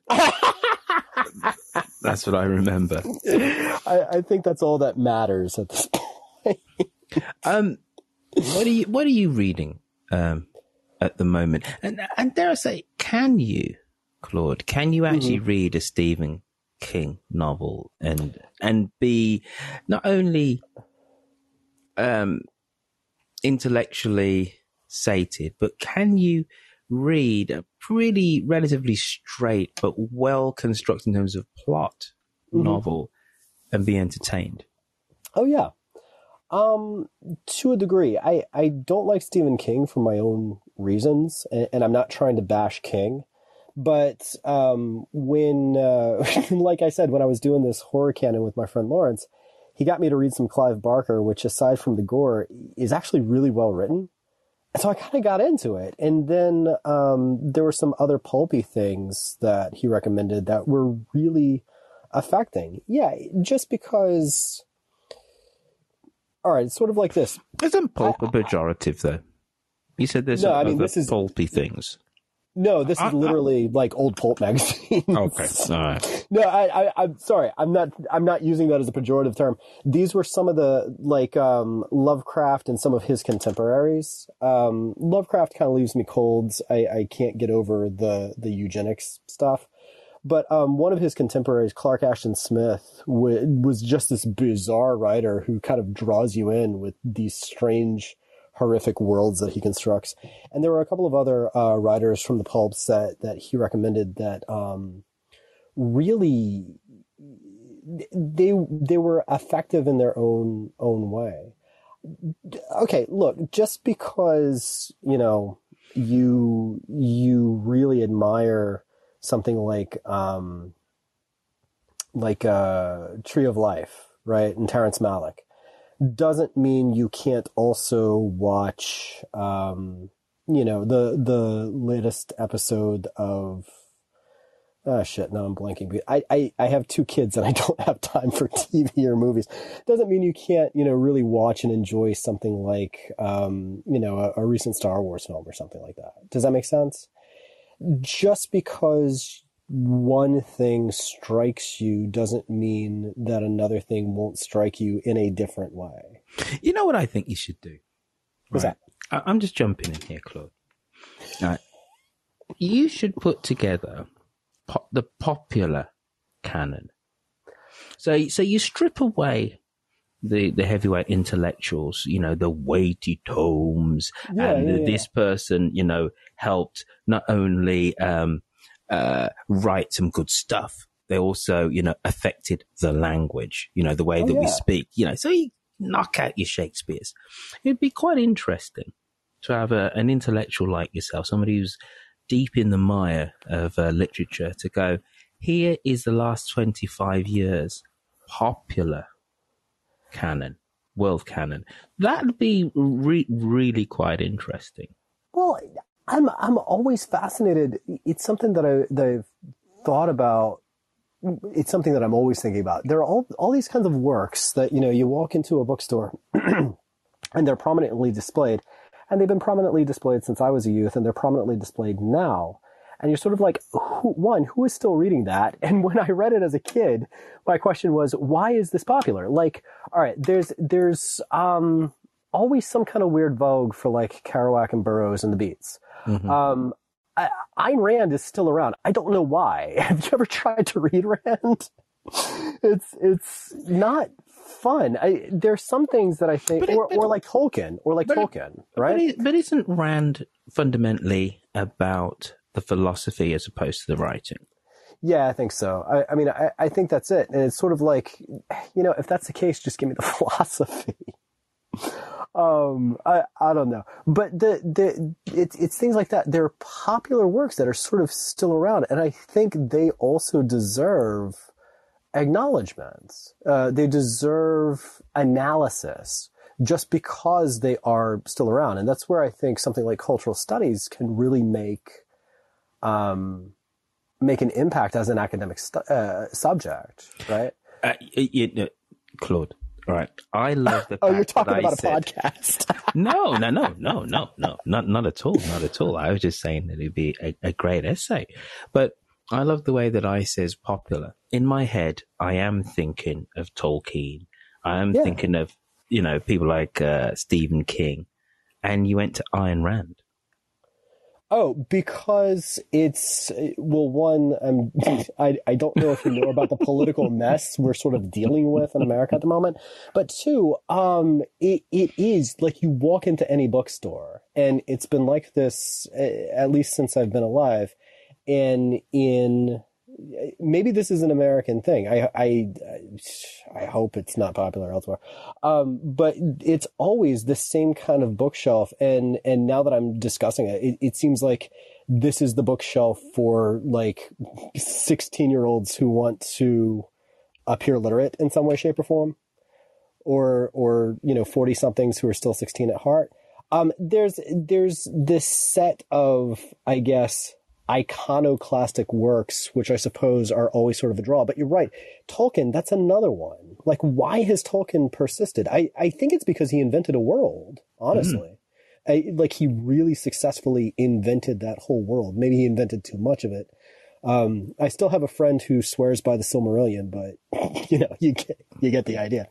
That's what I remember. I, I think that's all that matters at this point. um, what are you What are you reading um, at the moment? And and dare I say, can you, Claude? Can you actually mm-hmm. read a Stephen King novel and and be not only um intellectually sated, but can you read a pretty relatively straight but well constructed in terms of plot mm-hmm. novel and be entertained? Oh yeah, um to a degree. I I don't like Stephen King for my own reasons, and, and I'm not trying to bash King. But um, when, uh, like I said, when I was doing this horror canon with my friend Lawrence, he got me to read some Clive Barker, which aside from the gore is actually really well written. And so I kind of got into it. And then um, there were some other pulpy things that he recommended that were really affecting. Yeah, just because. All right, it's sort of like this. Isn't pulp I, a pejorative, though? You said there's no, other I mean, this is, pulpy things. No, this is I, literally I, like old pulp magazines. Okay, all right. No, I, I, I'm sorry. I'm not. I'm not using that as a pejorative term. These were some of the like um, Lovecraft and some of his contemporaries. Um, Lovecraft kind of leaves me cold. I, I can't get over the the eugenics stuff. But um, one of his contemporaries, Clark Ashton Smith, w- was just this bizarre writer who kind of draws you in with these strange, horrific worlds that he constructs. And there were a couple of other uh, writers from the pulps that, that he recommended that um, really they they were effective in their own own way. Okay, look, just because you know you you really admire something like um, like uh, Tree of Life, right, and Terrence Malick, doesn't mean you can't also watch, um, you know, the the latest episode of. Oh shit! Now I'm blanking. I, I I have two kids and I don't have time for T V or movies. Doesn't mean you can't, you know, really watch and enjoy something like, um, you know, a, a recent Star Wars film or something like that. Does that make sense? Just because one thing strikes you doesn't mean that another thing won't strike you in a different way. You know what I think you should do? What's right? that? I, I'm just jumping in here, Claude. Right. You should put together po- the popular canon. So, so you strip away the, the heavyweight intellectuals, you know, the weighty tomes, yeah, and yeah, yeah. this person, you know, helped not only um, uh, write some good stuff, they also, you know, affected the language, you know, the way oh, that yeah. we speak, you know, so you knock out your Shakespeare's. It'd be quite interesting to have a, an intellectual like yourself, somebody who's deep in the mire of uh, literature, to go, here is the last twenty-five years popular canon, world canon. That'd be re- really quite interesting. Well, I'm I'm always fascinated. It's something that I that I've thought about. It's something that I'm always thinking about. There are all all these kinds of works that, you know, you walk into a bookstore and they're prominently displayed, and they've been prominently displayed since I was a youth, and they're prominently displayed now. And you're sort of like, who, one, who is still reading that? And when I read it as a kid, my question was, why is this popular? Like, all right, there's there's um, always some kind of weird vogue for like Kerouac and Burroughs and the Beats. Mm-hmm. Um, I, Ayn Rand is still around. I don't know why. Have you ever tried to read Rand? It's it's not fun. I, there's some things that I think, it, or, but, or like Tolkien, or like Tolkien, right? But, but isn't Rand fundamentally about the philosophy as opposed to the writing? Yeah, I think so. I, I mean, I, I think that's it. And it's sort of like, you know, if that's the case, just give me the philosophy. um, I, I don't know. But the, the, it's, it's things like that. They're popular works that are sort of still around. And I think they also deserve acknowledgments. Uh, they deserve analysis just because they are still around. And that's where I think something like cultural studies can really make, um, make an impact as an academic stu- uh, subject, right? Uh, you, you, Claude, all right. I love the fact oh, you're talking that about I a said, podcast. no, no, no, no, no, no, not, not at all, not at all. I was just saying that it'd be a, a great essay. But I love the way that I says popular. In my head, I am thinking of Tolkien. I am yeah. thinking of, you know, people like uh, Stephen King. And you went to Ayn Rand. Oh, because it's, well, one, um, I, I don't know if you know about the political mess we're sort of dealing with in America at the moment, but two, um, it, it is like you walk into any bookstore, and it's been like this, at least since I've been alive, and in, maybe this is an American thing. I, I, I hope it's not popular elsewhere. Um, but it's always the same kind of bookshelf. And, and now that I'm discussing it, it, it seems like this is the bookshelf for like sixteen year olds who want to appear literate in some way, shape or form, or, or, you know, forty somethings who are still sixteen at heart. Um, there's, there's this set of, I guess, iconoclastic works, which I suppose are always sort of a draw. But you're right. Tolkien, that's another one. Like, why has Tolkien persisted? I, I think it's because he invented a world, honestly. Mm. I, like, he really successfully invented that whole world. Maybe he invented too much of it. Um, I still have a friend who swears by the Silmarillion, but, you know, you get, you get the idea.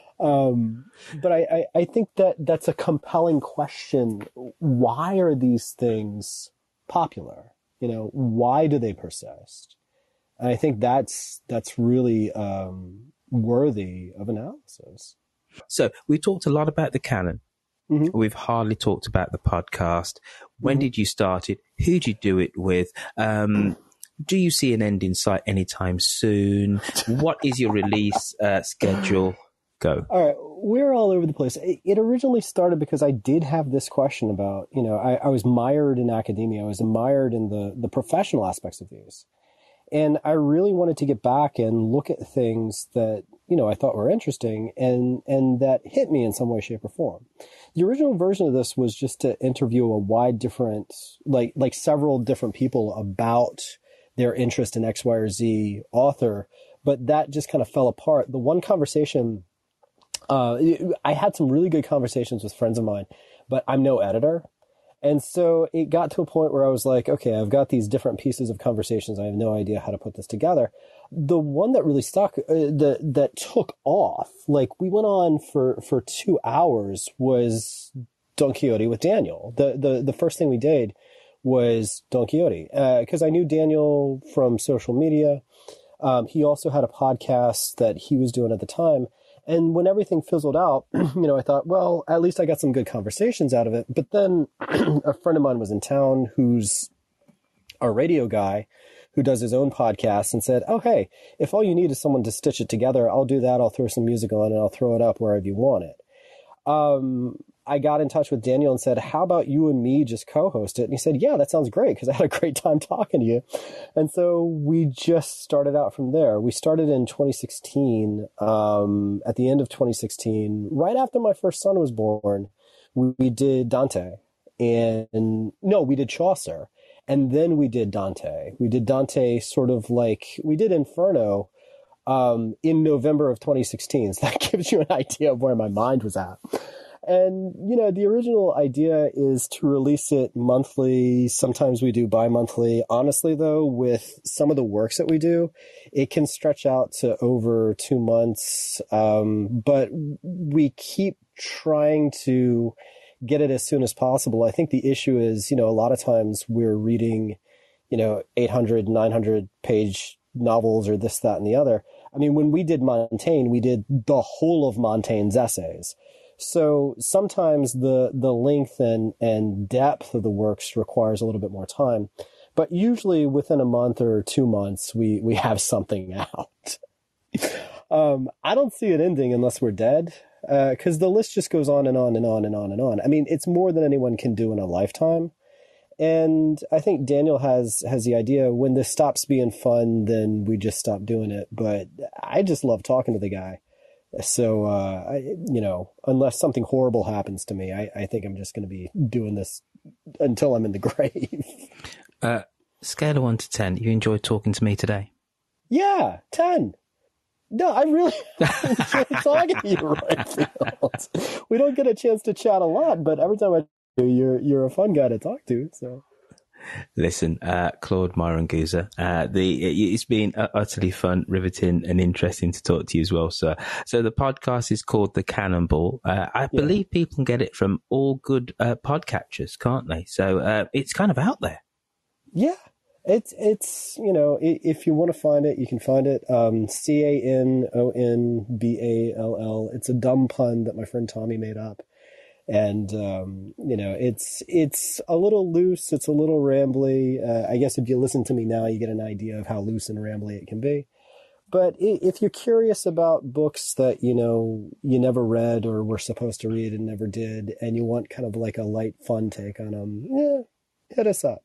Um, but I, I, I think that that's a compelling question. Why are these things popular? You know, why do they persist? And I think that's, that's really, um, worthy of analysis. So we talked a lot about the canon. Mm-hmm. We've hardly talked about the podcast. When mm-hmm. did you start it? Who'd you do it with? Um, do you see an end in sight anytime soon? What is your release, uh, schedule? Go. All right. We're all over the place. It, it originally started because I did have this question about, you know, I, I was mired in academia. I was mired in the, the professional aspects of these. And I really wanted to get back and look at things that, you know, I thought were interesting and, and that hit me in some way, shape, or form. The original version of this was just to interview a wide different, like, like several different people about their interest in X, Y, or Z author. But that just kind of fell apart. The one conversation Uh, I had some really good conversations with friends of mine, but I'm no editor. And so it got to a point where I was like, okay, I've got these different pieces of conversations. I have no idea how to put this together. The one that really stuck, uh, that, that took off, like we went on for, for two hours was Don Quixote with Daniel. The, the, the first thing we did was Don Quixote, uh, cause I knew Daniel from social media. Um, he also had a podcast that he was doing at the time. And when everything fizzled out, you know, I thought, well, at least I got some good conversations out of it. But then a friend of mine was in town who's a radio guy who does his own podcast and said, oh, hey, if all you need is someone to stitch it together, I'll do that. I'll throw some music on and I'll throw it up wherever you want it. Um, I got in touch with Daniel and said, how about you and me just co-host it? And he said, yeah, that sounds great, because I had a great time talking to you. And so we just started out from there. We started in twenty sixteen, um, at the end of twenty sixteen, right after my first son was born. We, we did Dante and no, we did Chaucer. And then we did Dante. We did Dante sort of like we did Inferno, um, in November of twenty sixteen. So that gives you an idea of where my mind was at. And, you know, the original idea is to release it monthly. Sometimes we do bi-monthly. Honestly, though, with some of the works that we do, it can stretch out to over two months. Um, but we keep trying to get it as soon as possible. I think the issue is, you know, a lot of times we're reading, you know, eight hundred, nine hundred page novels or this, that, and the other. I mean, when we did Montaigne, we did the whole of Montaigne's essays. So sometimes the, the length and, and depth of the works requires a little bit more time, but usually within a month or two months, we, we have something out. um, I don't see it ending unless we're dead, uh, cause the list just goes on and on and on and on and on. I mean, it's more than anyone can do in a lifetime. And I think Daniel has, has the idea when this stops being fun, then we just stop doing it. But I just love talking to the guy. So, uh, I, you know, unless something horrible happens to me, I, I think I'm just going to be doing this until I'm in the grave. Uh, scale of one to ten, you enjoyed talking to me today? Yeah, ten. No, I really enjoyed talking to you, Royfield. We don't get a chance to chat a lot, but every time I do, you're, you're a fun guy to talk to, so. Listen, uh, Claude Moranguza, uh, the, it's been uh, utterly fun, riveting and interesting to talk to you as well, sir. So the podcast is called The Cannonball. Uh, I yeah. believe people can get it from all good, uh, podcatchers, can't they? So, uh, it's kind of out there. Yeah. It's, it's, you know, if you want to find it, you can find it. Um, C A N O N B A L L. It's a dumb pun that my friend Tommy made up. And, um, you know, it's, it's a little loose. It's a little rambly. Uh, I guess if you listen to me now, you get an idea of how loose and rambly it can be. But if you're curious about books that, you know, you never read or were supposed to read and never did, and you want kind of like a light, fun take on them, yeah, hit us up.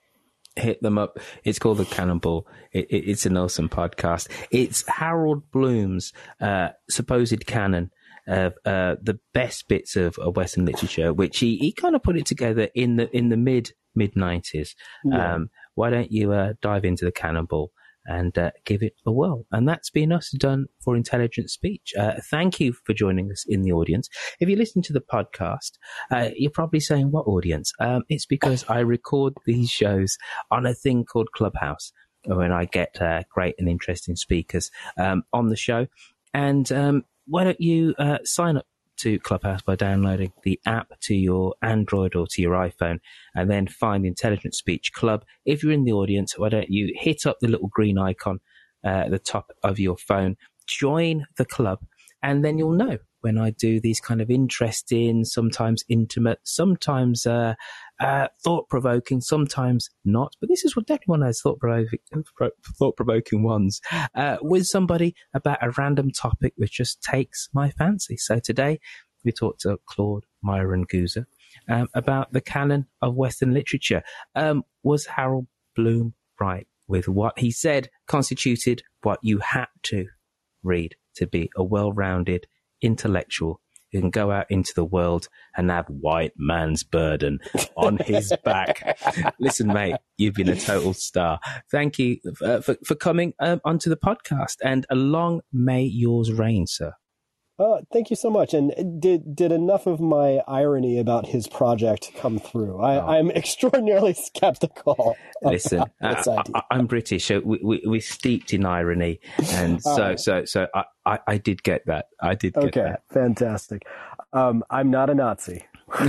Hit them up. It's called The Cannonball. It, it, it's an awesome podcast. It's Harold Bloom's, uh, supposed canon of uh, the best bits of, of Western literature, which he, he kind of put it together in the in the mid mid nineties, yeah. um, why don't you uh, dive into the Cannonball and uh, give it a whirl? And that's been us done for Intelligent Speech. Uh, thank you for joining us in the audience. If you listen to the podcast, uh, you're probably saying, what audience? Um, it's because I record these shows on a thing called Clubhouse, when I get uh, great and interesting speakers um, on the show. And um, why don't you uh, sign up to Clubhouse by downloading the app to your Android or to your iPhone, and then find the Intelligent Speech Club. If you're in the audience, why don't you hit up the little green icon uh, at the top of your phone, join the club, and then you'll know when I do these kind of interesting, sometimes intimate, sometimes uh, uh, thought-provoking, sometimes not. But this is what definitely one of those thought-provoking, thought-provoking ones uh, with somebody about a random topic which just takes my fancy. So today we talked to Claude Myron-Guza um, about the canon of Western literature. Um, was Harold Bloom right with what he said constituted what you had to read to be a well-rounded intellectual who can go out into the world and have white man's burden on his back? Listen, mate, you've been a total star. Thank you uh, for, for coming um, onto the podcast, and a long may yours reign, sir. Oh, thank you so much. And did did enough of my irony about his project come through? I, oh. I'm extraordinarily skeptical. Listen, uh, I, I'm British, so we, we, we're steeped in irony, and so right. so so I, I, I did get that. I did get okay, that. Fantastic. Um, I'm not a Nazi.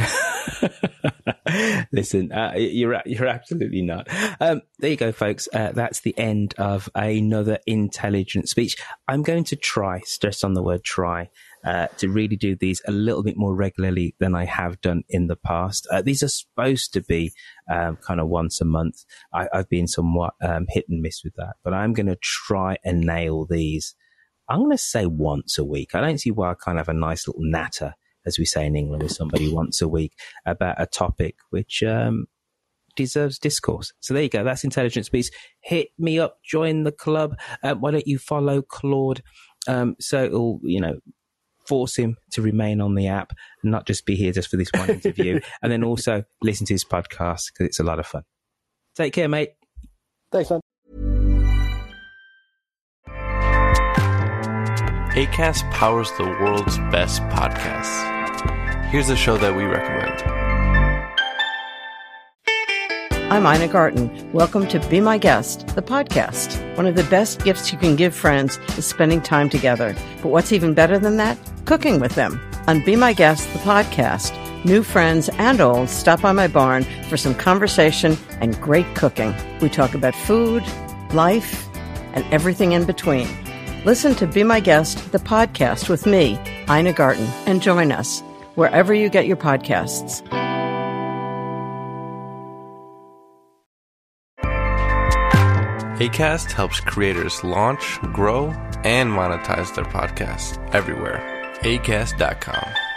Listen, uh, you're you're absolutely not. Um, there you go, folks. Uh, that's the end of another Intelligent Speech. I'm going to try, stress on the word try, uh, to really do these a little bit more regularly than I have done in the past. Uh, these are supposed to be um, kind of once a month. I, I've been somewhat um, hit and miss with that, but I'm going to try and nail these. I'm going to say once a week. I don't see why I can't have a nice little natter, as we say in England, with somebody once a week about a topic which um, deserves discourse. So there you go. That's Intelligent Speech. Hit me up. Join the club. Uh, why don't you follow Claude? Um, so it'll, you know, force him to remain on the app and not just be here just for this one interview. And then also listen to his podcast because it's a lot of fun. Take care, mate. Thanks, man. Acast powers the world's best podcasts. Here's a show that we recommend. I'm Ina Garten. Welcome to Be My Guest, the podcast. One of the best gifts you can give friends is spending time together. But what's even better than that? Cooking with them. On Be My Guest, the podcast, new friends and old stop by my barn for some conversation and great cooking. We talk about food, life, and everything in between. Listen to Be My Guest, the podcast with me, Ina Garten, and join us wherever you get your podcasts. Acast helps creators launch, grow, and monetize their podcasts everywhere. Acast dot com.